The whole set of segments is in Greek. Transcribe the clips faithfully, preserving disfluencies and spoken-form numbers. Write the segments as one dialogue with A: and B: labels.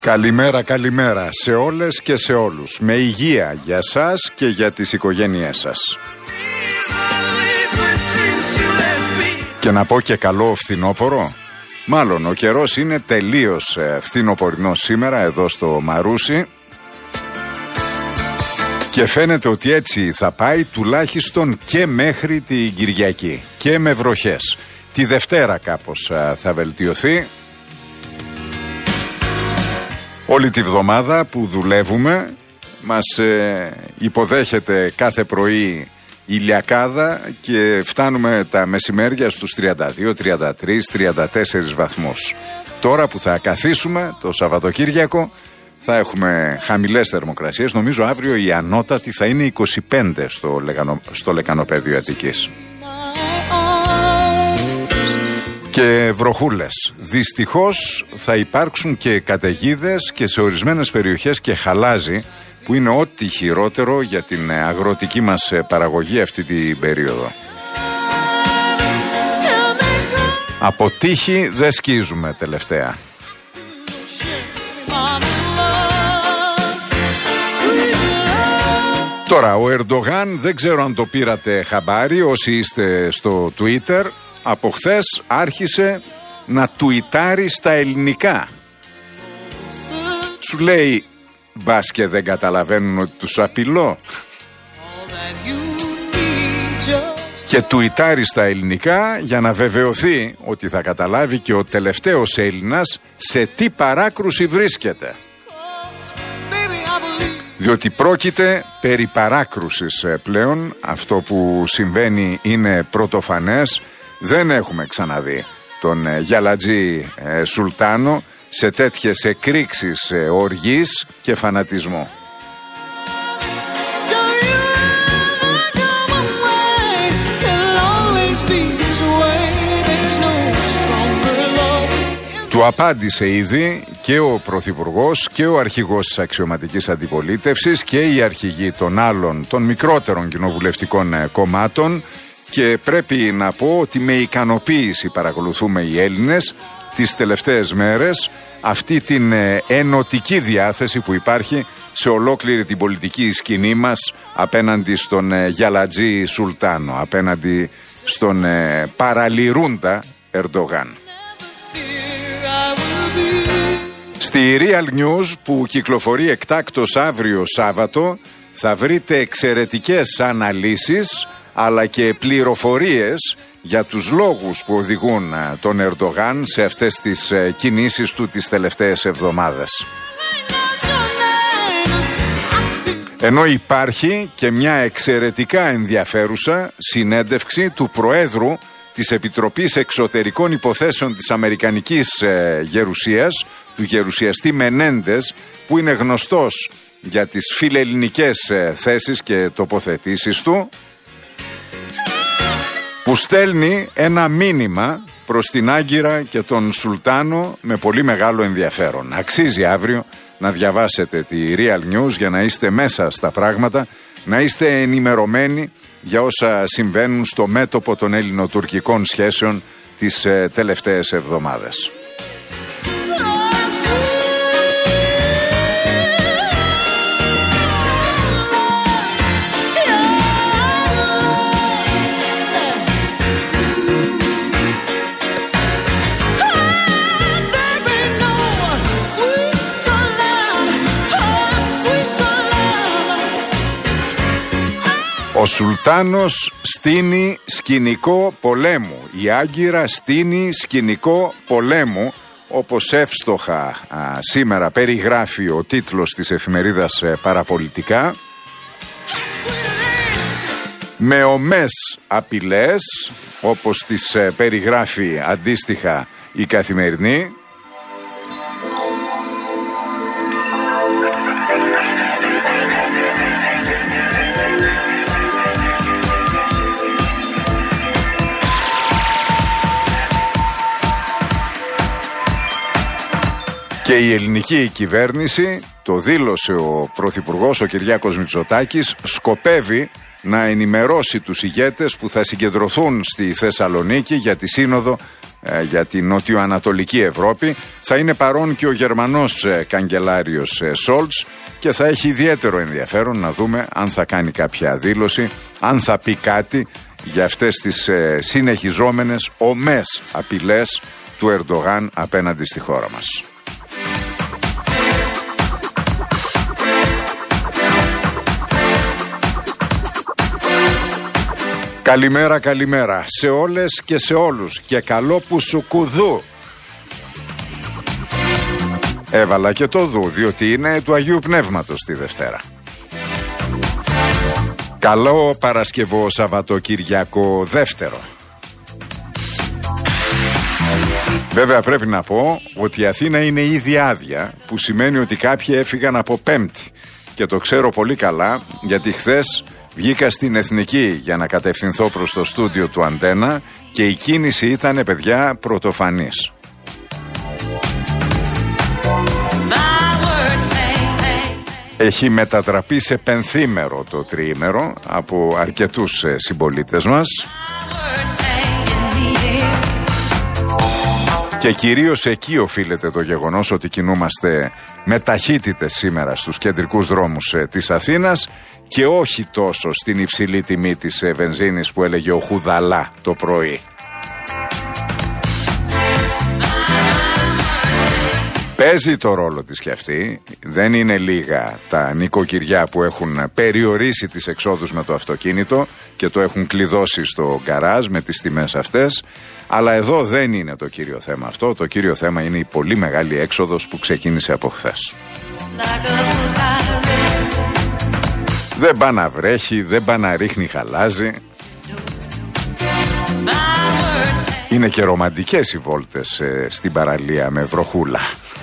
A: Καλημέρα, καλημέρα σε όλες και σε όλους. Με υγεία για σας και για τις οικογένειές σας. Και να πω και καλό φθινόπωρο. Μάλλον ο καιρός είναι τελείως φθινοπορεινός σήμερα εδώ στο Μαρούσι. Και φαίνεται ότι έτσι θα πάει τουλάχιστον και μέχρι την Κυριακή. Και με βροχές. Τη Δευτέρα κάπως θα βελτιωθεί. Όλη τη βδομάδα που δουλεύουμε μας ε, υποδέχεται κάθε πρωί ηλιακάδα και φτάνουμε τα μεσημέρια στους τριάντα δύο, τριάντα τρία, τριάντα τέσσερα βαθμούς. Τώρα που θα καθίσουμε το Σαββατοκύριακο θα έχουμε χαμηλές θερμοκρασίες. Νομίζω αύριο η ανώτατη θα είναι είκοσι πέντε στο, Λεκανο, στο Λεκανοπέδιο Αττικής. Και βροχούλες. Δυστυχώς θα υπάρξουν και καταιγίδες και σε ορισμένες περιοχές και χαλάζι, που είναι ό,τι χειρότερο για την αγροτική μας παραγωγή αυτή την περίοδο. Από τύχη δεν σκίζουμε τελευταία. Τώρα ο Ερντογάν, δεν ξέρω αν το πήρατε χαμπάρι όσοι είστε στο Twitter, από χθες άρχισε να τουιτάρει στα ελληνικά. Σου λέει, μπας και δεν καταλαβαίνουν ότι τους απειλώ. Και τουιτάρει στα ελληνικά για να βεβαιωθεί ότι θα καταλάβει και ο τελευταίος Έλληνας σε τι παράκρουση βρίσκεται. Διότι πρόκειται περί παράκρουσης πλέον. Αυτό που συμβαίνει είναι πρωτοφανές. Δεν έχουμε ξαναδεί τον Γιαλατζή ε, Σουλτάνο σε τέτοιες εκρήξεις ε, οργής και φανατισμού. Του απάντησε ήδη και ο Πρωθυπουργός και ο αρχηγός της αξιωματικής αντιπολίτευσης και οι αρχηγοί των άλλων, των μικρότερων κοινοβουλευτικών κομμάτων. Και πρέπει να πω ότι με ικανοποίηση παρακολουθούμε οι Έλληνες τις τελευταίες μέρες αυτή την ενωτική διάθεση που υπάρχει σε ολόκληρη την πολιτική σκηνή μας απέναντι στον Γιαλατζή Σουλτάνο, απέναντι στον παραλυρούντα Ερντογάν. Στη Real News που κυκλοφορεί εκτάκτως αύριο Σάββατο θα βρείτε εξαιρετικές αναλύσεις αλλά και πληροφορίες για τους λόγους που οδηγούν τον Ερντογάν σε αυτές τις κινήσεις του τις τελευταίες εβδομάδες. Ενώ υπάρχει και μια εξαιρετικά ενδιαφέρουσα συνέντευξη του Προέδρου της Επιτροπής Εξωτερικών Υποθέσεων της Αμερικανικής Γερουσίας, του γερουσιαστή Μενέντες, που είναι γνωστός για τις φιλελληνικές θέσεις και τοποθετήσεις του, που στέλνει ένα μήνυμα προς την Άγκυρα και τον Σουλτάνο με πολύ μεγάλο ενδιαφέρον. Αξίζει αύριο να διαβάσετε τη Real News για να είστε μέσα στα πράγματα, να είστε ενημερωμένοι για όσα συμβαίνουν στο μέτωπο των ελληνοτουρκικών σχέσεων τις ε, τελευταίες εβδομάδες. Ο Σουλτάνος στείνει σκηνικό πολέμου. Η Άγκυρα στείνει σκηνικό πολέμου, όπως εύστοχα α, σήμερα περιγράφει ο τίτλος της εφημερίδας ε, Παραπολιτικά. Με ομές απειλές, όπως τις ε, περιγράφει αντίστοιχα η Καθημερινή. Και η ελληνική κυβέρνηση, το δήλωσε ο Πρωθυπουργός, ο Κυριάκος Μητσοτάκης, σκοπεύει να ενημερώσει τους ηγέτες που θα συγκεντρωθούν στη Θεσσαλονίκη για τη σύνοδο ε, για την νοτιοανατολική Ευρώπη. Θα είναι παρόν και ο Γερμανός ε, καγκελάριος ε, Σόλτς και θα έχει ιδιαίτερο ενδιαφέρον να δούμε αν θα κάνει κάποια δήλωση, αν θα πει κάτι για αυτές τις ε, συνεχιζόμενες ομές απειλές του Ερντογάν απέναντι στη χώρα μας. Καλημέρα, καλημέρα σε όλες και σε όλους και καλό που σου κουδού. Έβαλα και το δου, διότι είναι του Αγίου Πνεύματος τη Δευτέρα. Καλό Παρασκευό Σαββατοκυριακό δεύτερο. Βέβαια πρέπει να πω ότι η Αθήνα είναι ήδη άδεια, που σημαίνει ότι κάποιοι έφυγαν από Πέμπτη. Και το ξέρω πολύ καλά, γιατί χθες βγήκα στην Εθνική για να κατευθυνθώ προς το στούντιο του Αντένα και η κίνηση ήταν, παιδιά, πρωτοφανής. Έχει μετατραπεί σε πενθήμερο το τριήμερο από αρκετούς συμπολίτες μας. Και κυρίως εκεί οφείλεται το γεγονός ότι κινούμαστε με ταχύτητες σήμερα στους κεντρικούς δρόμους της Αθήνας και όχι τόσο στην υψηλή τιμή της βενζίνης που έλεγε ο Χουδαλά το πρωί. Παίζει το ρόλο της και αυτή. Δεν είναι λίγα τα νοικοκυριά που έχουν περιορίσει τις εξόδους με το αυτοκίνητο και το έχουν κλειδώσει στο γκαράζ με τις τιμές αυτές. Αλλά εδώ δεν είναι το κύριο θέμα αυτό. Το κύριο θέμα είναι η πολύ μεγάλη έξοδος που ξεκίνησε από χθες. Δεν πάει να βρέχει, δεν πάει να ρίχνει χαλάζι. Είναι και ρομαντικές οι βόλτες ε, στην παραλία με βροχούλα.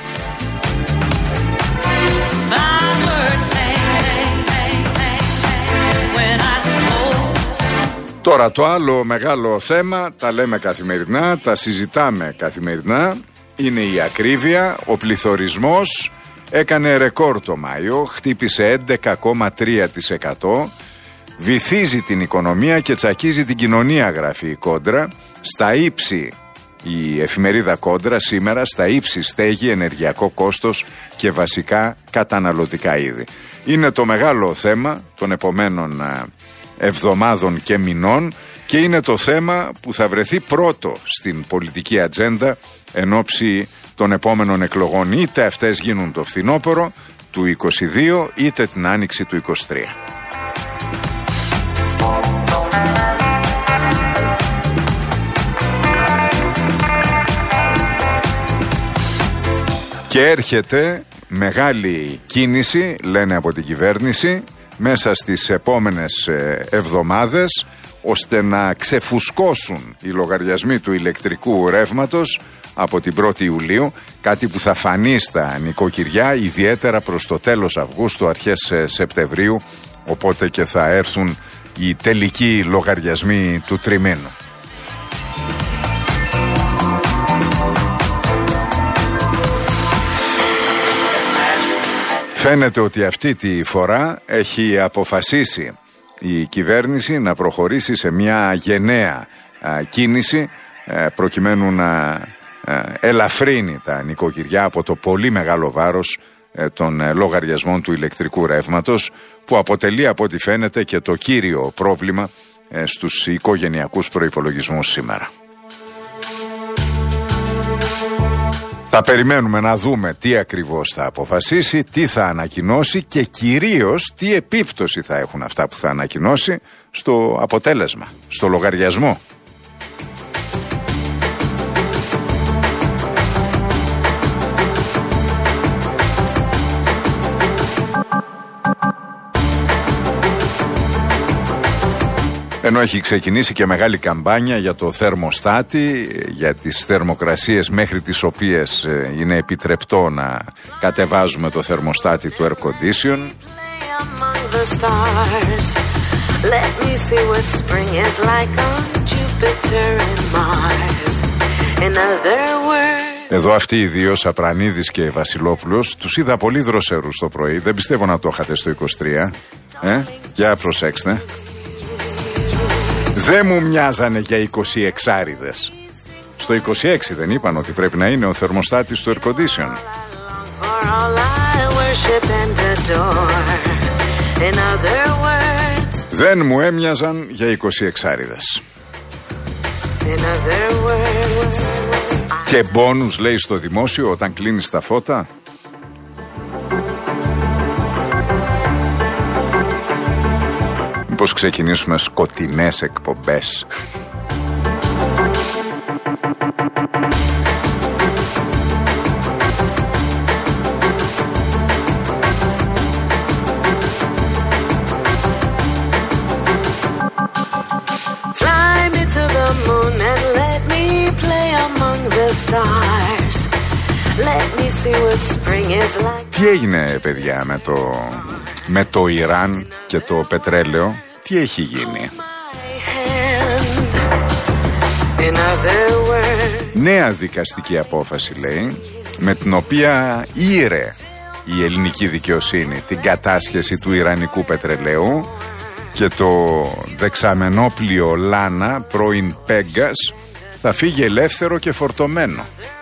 A: Τώρα το άλλο μεγάλο θέμα, τα λέμε καθημερινά, τα συζητάμε καθημερινά, είναι η ακρίβεια. Ο πληθωρισμός έκανε ρεκόρ το Μάιο, χτύπησε έντεκα κόμμα τρία τοις εκατό, βυθίζει την οικονομία και τσακίζει την κοινωνία, γράφει η Κόντρα. Στα ύψη, η εφημερίδα Κόντρα σήμερα, στα ύψη στέγη, ενεργειακό κόστος και βασικά καταναλωτικά είδη. Είναι το μεγάλο θέμα των επομένων εβδομάδων και μηνών και είναι το θέμα που θα βρεθεί πρώτο στην πολιτική ατζέντα εν ώψη των επόμενων εκλογών, είτε αυτές γίνουν το φθινόπωρο του είκοσι δύο είτε την άνοιξη του είκοσι τρία. Και έρχεται μεγάλη κίνηση, λένε από την κυβέρνηση, μέσα στις επόμενες εβδομάδες, ώστε να ξεφουσκώσουν οι λογαριασμοί του ηλεκτρικού ρεύματος από την πρώτη Ιουλίου, κάτι που θα φανεί στα νοικοκυριά ιδιαίτερα προς το τέλος Αυγούστου, αρχές Σεπτεμβρίου, οπότε και θα έρθουν οι τελικοί λογαριασμοί του τριμήνου. Φαίνεται ότι αυτή τη φορά έχει αποφασίσει η κυβέρνηση να προχωρήσει σε μια γενναία α, κίνηση α, προκειμένου να α, ελαφρύνει τα νοικοκυριά από το πολύ μεγάλο βάρος α, των α, λογαριασμών του ηλεκτρικού ρεύματος, που αποτελεί από ό,τι φαίνεται και το κύριο πρόβλημα α, στους οικογενειακούς προϋπολογισμούς σήμερα. Θα περιμένουμε να δούμε τι ακριβώς θα αποφασίσει, τι θα ανακοινώσει και κυρίως τι επίπτωση θα έχουν αυτά που θα ανακοινώσει στο αποτέλεσμα, στο λογαριασμό. Ενώ έχει ξεκινήσει και μεγάλη καμπάνια για το θερμοστάτη, για τις θερμοκρασίες μέχρι τις οποίες είναι επιτρεπτό να κατεβάζουμε το θερμοστάτη του air condition. Εδώ αυτοί οι δύο, Σαπρανίδης και Βασιλόπουλος, τους είδα πολύ δροσερούς το πρωί. Δεν πιστεύω να το είχατε στο είκοσι τρία. Ε, για προσέξτε. Δεν μου μοιάζανε για εικοσιεξάριδες. Στο είκοσι έξι δεν είπαν ότι πρέπει να είναι ο θερμοστάτης του air condition. Δεν μου έμοιαζαν για εικοσιεξάριδες. Και μπόνους λέει στο δημόσιο όταν κλείνεις τα φώτα. Μήπως ξεκινήσουμε σκοτεινές εκπομπές? Τι έγινε παιδιά με το, με το Ιράν και το πετρέλαιο? Τι έχει γίνει? Νέα δικαστική απόφαση λέει, με την οποία ήρε η ελληνική δικαιοσύνη την κατάσχεση του ιρανικού πετρελαίου και το δεξαμενόπλιο Λάνα, πρώην Πέγκας, θα φύγει ελεύθερο και φορτωμένο.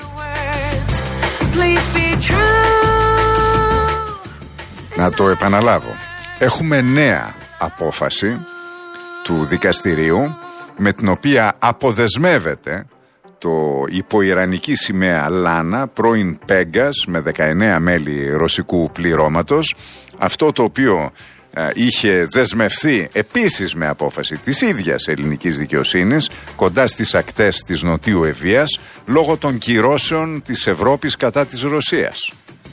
A: Να το επαναλάβω. Έχουμε νέα απόφαση του δικαστηρίου με την οποία αποδεσμεύεται το υποϊρανική σημαία Λάνα, πρώην Πέγκας, με δεκαεννέα μέλη ρωσικού πληρώματος, αυτό το οποίο ε, είχε δεσμευθεί επίσης με απόφαση της ίδιας ελληνικής δικαιοσύνης κοντά στις ακτές της Νοτιού Ευβοίας λόγω των κυρώσεων της Ευρώπης κατά της Ρωσίας.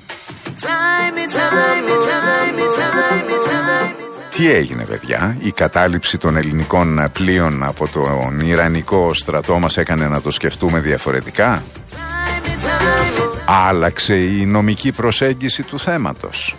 A: Τι έγινε παιδιά? Η κατάληψη των ελληνικών πλοίων από τον Ιρανικό στρατό μας έκανε να το σκεφτούμε διαφορετικά? Άλλαξε η νομική προσέγγιση του θέματος?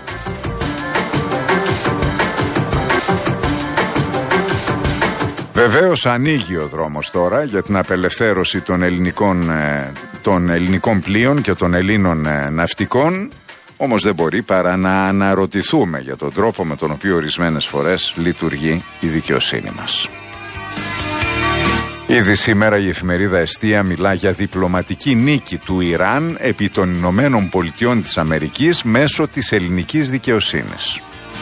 A: Βεβαίως ανοίγει ο δρόμος τώρα για την απελευθέρωση των ελληνικών, των ελληνικών πλοίων και των Ελλήνων ναυτικών. Όμως δεν μπορεί παρά να αναρωτηθούμε για τον τρόπο με τον οποίο ορισμένες φορές λειτουργεί η δικαιοσύνη μας. Ήδη σήμερα η εφημερίδα Εστία μιλά για διπλωματική νίκη του Ιράν επί των Ηνωμένων Πολιτειών της Αμερικής μέσω της ελληνικής δικαιοσύνης.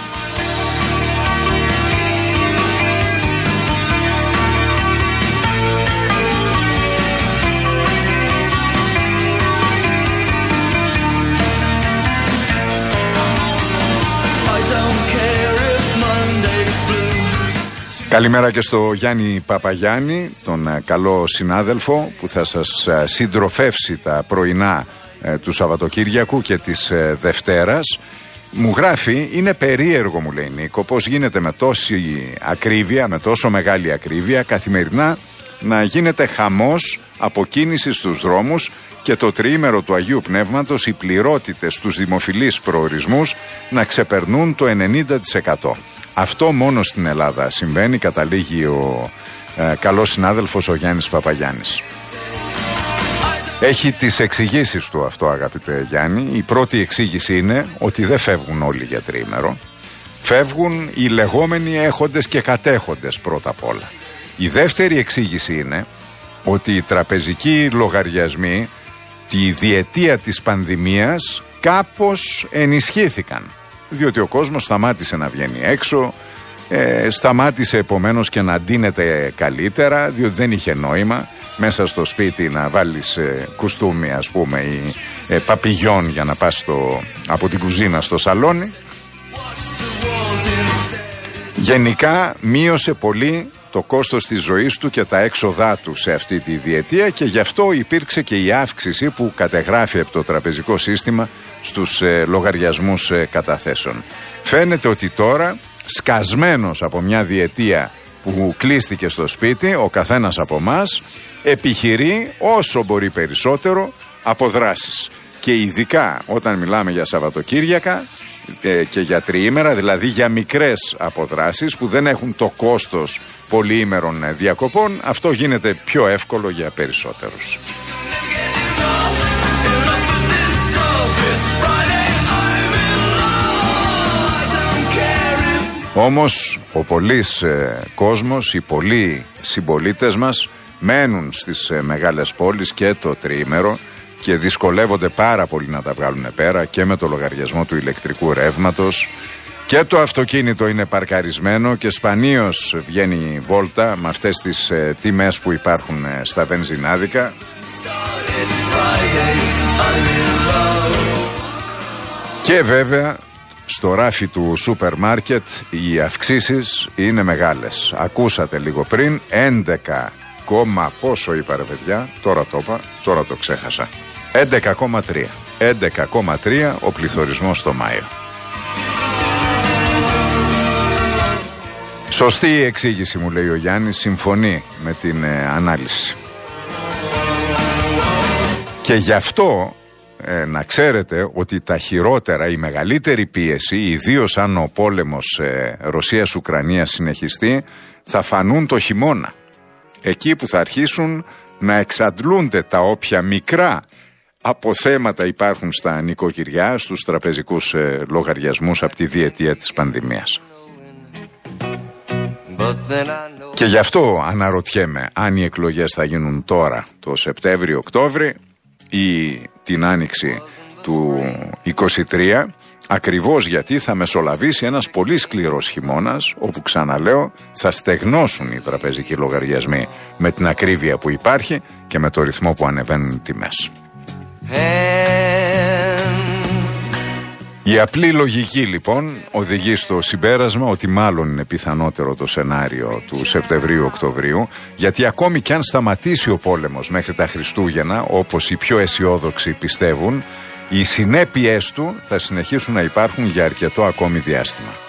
A: Καλημέρα και στο Γιάννη Παπαγιάννη, τον καλό συνάδελφο που θα σας συντροφεύσει τα πρωινά ε, του Σαββατοκύριακου και της ε, Δευτέρας. Μου γράφει, είναι περίεργο μου λέει Νίκο, πώς γίνεται με τόση ακρίβεια, με τόσο μεγάλη ακρίβεια καθημερινά να γίνεται χαμός από κίνηση στους δρόμους και το τριήμερο του Αγίου Πνεύματος οι πληρότητες στους δημοφιλείς προορισμούς να ξεπερνούν το ενενήντα τοις εκατό. Αυτό μόνο στην Ελλάδα συμβαίνει, καταλήγει ο ε, καλός συνάδελφος ο Γιάννης Παπαγιάννης. Έχει τις εξηγήσεις του αυτό αγαπητέ Γιάννη. Η πρώτη εξήγηση είναι ότι δεν φεύγουν όλοι για τριήμερο. Φεύγουν οι λεγόμενοι έχοντες και κατέχοντες πρώτα απ' όλα. Η δεύτερη εξήγηση είναι ότι οι τραπεζικοί λογαριασμοί τη διετία της πανδημίας κάπως ενισχύθηκαν. Διότι ο κόσμος σταμάτησε να βγαίνει έξω, ε, σταμάτησε επομένως και να ντύνεται καλύτερα, διότι δεν είχε νόημα μέσα στο σπίτι να βάλεις ε, κουστούμι ας πούμε ή ε, παπηγιόν για να πας στο, από την κουζίνα στο σαλόνι. Γενικά μείωσε πολύ το κόστος της ζωής του και τα έξοδά του σε αυτή τη διετία και γι' αυτό υπήρξε και η αύξηση που κατεγράφει από το τραπεζικό σύστημα στους ε, λογαριασμούς ε, καταθέσεων. Φαίνεται ότι τώρα, σκασμένος από μια διετία που κλείστηκε στο σπίτι, ο καθένας από εμάς επιχειρεί όσο μπορεί περισσότερο αποδράσεις. Και ειδικά όταν μιλάμε για Σαββατοκύριακα ε, και για τριήμερα, δηλαδή για μικρές αποδράσεις που δεν έχουν το κόστος πολυήμερων διακοπών, αυτό γίνεται πιο εύκολο για περισσότερους. Όμως ο πολλής ε, κόσμος, οι πολλοί συμπολίτες μας μένουν στις ε, μεγάλες πόλεις και το τριήμερο και δυσκολεύονται πάρα πολύ να τα βγάλουν πέρα και με το λογαριασμό του ηλεκτρικού ρεύματος και το αυτοκίνητο είναι παρκαρισμένο και σπανίως βγαίνει βόλτα με αυτές τις ε, τιμές που υπάρχουν ε, στα βενζινάδικα. Και βέβαια στο ράφι του σούπερ μάρκετ οι αυξήσεις είναι μεγάλες. Ακούσατε λίγο πριν έντεκα, πόσο είπα ρε παιδιά, τώρα το είπα, τώρα το ξέχασα. έντεκα κόμμα τρία. έντεκα κόμμα τρία ο πληθωρισμός το Μάιο. Σωστή η εξήγηση μου λέει ο Γιάννης, συμφωνεί με την ε, ανάλυση. Και γι' αυτό ε, να ξέρετε ότι τα χειρότερα, η μεγαλύτερη πίεση, ιδίως αν ο πόλεμος ε, Ρωσίας-Ουκρανίας συνεχιστεί, θα φανούν το χειμώνα. Εκεί που θα αρχίσουν να εξαντλούνται τα όποια μικρά αποθέματα υπάρχουν στα νοικοκυριά, στους τραπεζικούς ε, λογαριασμούς από τη διετία της πανδημίας. Και γι' αυτό αναρωτιέμαι αν οι εκλογές θα γίνουν τώρα το Σεπτέμβριο-Οκτώβρη ή την άνοιξη του είκοσι τρία, ακριβώς γιατί θα μεσολαβήσει ένας πολύ σκληρός χειμώνας, όπου ξαναλέω θα στεγνώσουν οι τραπεζικοί λογαριασμοί με την ακρίβεια που υπάρχει και με το ρυθμό που ανεβαίνουν οι τιμές. Η απλή λογική λοιπόν οδηγεί στο συμπέρασμα ότι μάλλον είναι πιθανότερο το σενάριο του Σεπτεμβρίου-Οκτωβρίου, γιατί ακόμη κι αν σταματήσει ο πόλεμος μέχρι τα Χριστούγεννα, όπως οι πιο αισιόδοξοι πιστεύουν, οι συνέπειες του θα συνεχίσουν να υπάρχουν για αρκετό ακόμη διάστημα.